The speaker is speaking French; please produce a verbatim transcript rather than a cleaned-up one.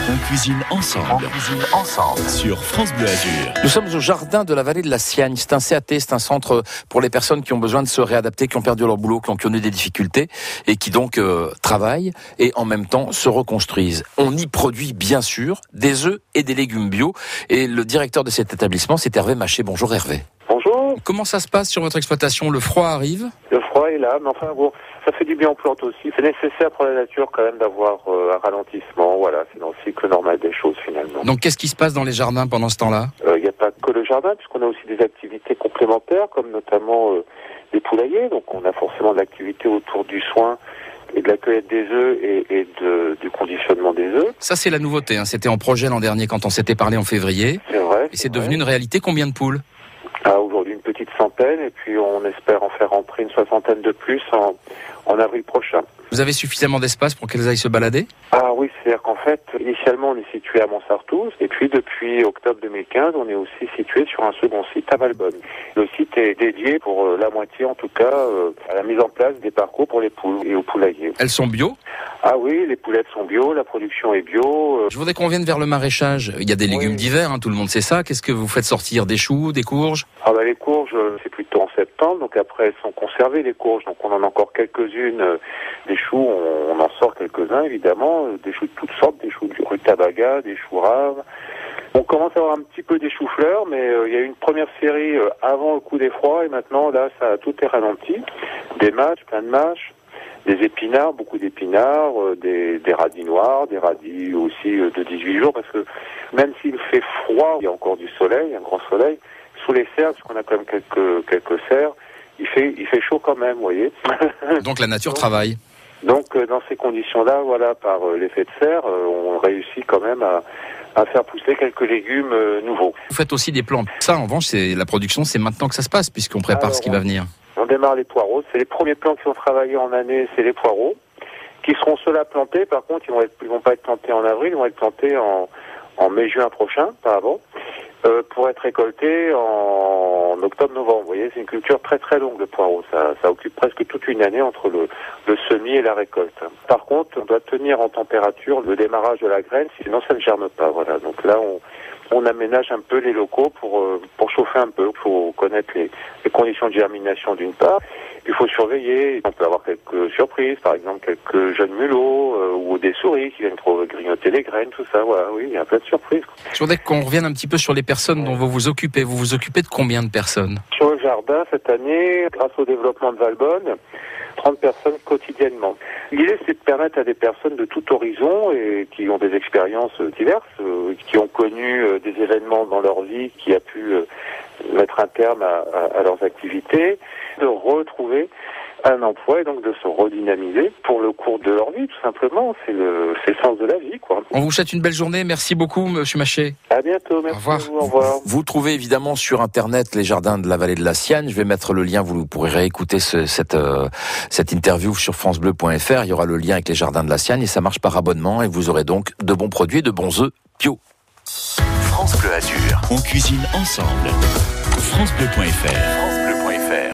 On cuisine ensemble. On cuisine ensemble. Sur France Bleu Azur. Nous sommes au jardin de la vallée de la Siagne. C'est un C A T, c'est un centre pour les personnes qui ont besoin de se réadapter, qui ont perdu leur boulot, qui ont connu des difficultés et qui donc euh, travaillent et en même temps se reconstruisent. On y produit bien sûr des œufs et des légumes bio. Et le directeur de cet établissement, c'est Hervé Maché. Bonjour Hervé. Bonjour. Comment ça se passe sur votre exploitation? Le froid arrive? Le froid est là, mais enfin bon, ça fait du bien aux plantes aussi. C'est nécessaire pour la nature quand même d'avoir euh, un ralentissement. Voilà, c'est dans le cycle normal des choses finalement. Donc qu'est-ce qui se passe dans les jardins pendant ce temps-là? Il euh, n'y a pas que le jardin, puisqu'on a aussi des activités complémentaires, comme notamment euh, des poulaillers. Donc on a forcément de l'activité autour du soin et de la cueillette des œufs et, et de, du conditionnement des œufs. Ça c'est la nouveauté, hein. C'était en projet l'an dernier quand on s'était parlé en février. C'est vrai. Et c'est devenu une réalité. Combien de poules? Ah, aujourd'hui une petite centaine, et puis on espère en faire rentrer une soixantaine de plus en, en avril prochain. Vous avez suffisamment d'espace pour qu'elles aillent se balader? Ah oui, c'est-à-dire qu'en fait, initialement on est situé à Montsartou, et puis depuis octobre deux mille quinze, on est aussi situé sur un second site à Valbonne. Le site est dédié pour euh, la moitié en tout cas euh, à la mise en place des parcours pour les poules et aux poulaillers. Elles sont bio? Ah oui, les poulettes sont bio, la production est bio. Euh... Je voudrais qu'on vienne vers le maraîchage. Il y a des légumes oui. d'hiver, hein, tout le monde sait ça. Qu'est-ce que vous faites sortir? Des choux, des courges? Ah bah les courges, c'est plutôt en septembre, donc après elles sont conservées les courges, donc on en a encore quelques-unes. Euh, des choux, on, on en sort quelques-uns évidemment, euh, des choux de toutes sortes, des choux de rutabaga, des choux raves. On commence à avoir un petit peu des choux-fleurs, mais euh, il y a eu une première série euh, avant le coup des froids, et maintenant là ça tout est ralenti. Des mâches, plein de mâches. Des épinards, beaucoup d'épinards, euh, des, des radis noirs, des radis aussi euh, de dix-huit jours, parce que même s'il fait froid, il y a encore du soleil, un grand soleil, sous les serres, parce qu'on a quand même quelques, quelques serres, il fait, il fait chaud quand même, vous voyez. Donc la nature donc, travaille. Donc euh, dans ces conditions-là, voilà, par euh, l'effet de serre, euh, on réussit quand même à, à faire pousser quelques légumes euh, nouveaux. Vous faites aussi des plants. Ça, en revanche, c'est la production, c'est maintenant que ça se passe, puisqu'on prépare Alors, ce qui va venir. On démarre les poireaux. C'est les premiers plants qui sont travaillés en année, c'est les poireaux, qui seront ceux-là plantés. Par contre, ils vont être, ils vont pas être plantés en avril, ils vont être plantés en, en mai-juin prochain, pas avant, euh, pour être récoltés en octobre-novembre. Vous voyez, c'est une culture très très longue, le poireau. Ça, ça occupe presque toute une année entre le, le semis et la récolte. Par contre, on doit tenir en température le démarrage de la graine, sinon ça ne germe pas. Voilà. Donc là, on On aménage un peu les locaux pour euh, pour chauffer un peu. Il faut connaître les, les conditions de germination d'une part. Il faut surveiller. On peut avoir quelques surprises, par exemple quelques jeunes mulots euh, ou des souris qui viennent trop grignoter les graines, tout ça. Voilà, oui, il y a plein de surprises. Je voudrais qu'on revienne un petit peu sur les personnes dont vous vous occupez. Vous vous occupez de combien de personnes? Sur le jardin, cette année, grâce au développement de Valbonne, trente personnes quotidiennement. L'idée, c'est de permettre à des personnes de tout horizon et qui ont des expériences diverses, euh, qui ont connu euh, des événements dans leur vie qui a pu euh, mettre un terme à, à, à leurs activités, de retrouver un emploi et donc de se redynamiser pour le cours de leur vie, tout simplement. C'est le, c'est le sens de la vie, quoi. On vous souhaite une belle journée. Merci beaucoup, Monsieur Maché. À bientôt. Merci. Au revoir. À vous, au revoir. Vous trouvez évidemment sur Internet les jardins de la vallée de la Siagne. Je vais mettre le lien. Vous pourrez réécouter ce, cette, euh, cette interview sur francebleu point f r. Il y aura le lien avec les jardins de la Siagne et ça marche par abonnement et vous aurez donc de bons produits et de bons œufs bio. France Bleu Azur. On cuisine ensemble. francebleu point f r.